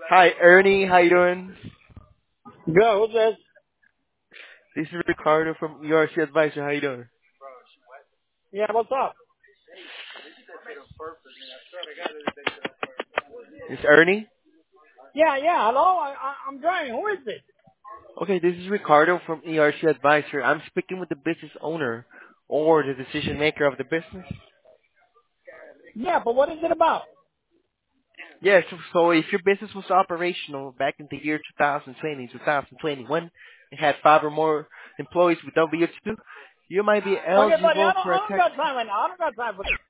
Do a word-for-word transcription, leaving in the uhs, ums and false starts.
Hi, Ernie. How you doing? Good. Who's this? This is Ricardo from E R C Advisor. How you doing? Yeah, what's up? It's Ernie. Yeah, yeah. Hello. I, I, I'm driving. Who is this? Okay, this is Ricardo from E R C Advisor. I'm speaking with the business owner or the decision maker of the business. Yeah, but what is it about? Yes, so, so if your business was operational back in the year two thousand twenty, two thousand twenty-one, and had five or more employees with W two, you might be Okay, buddy. I eligible don't. for I a don't tax. got time right now. I don't got time for this.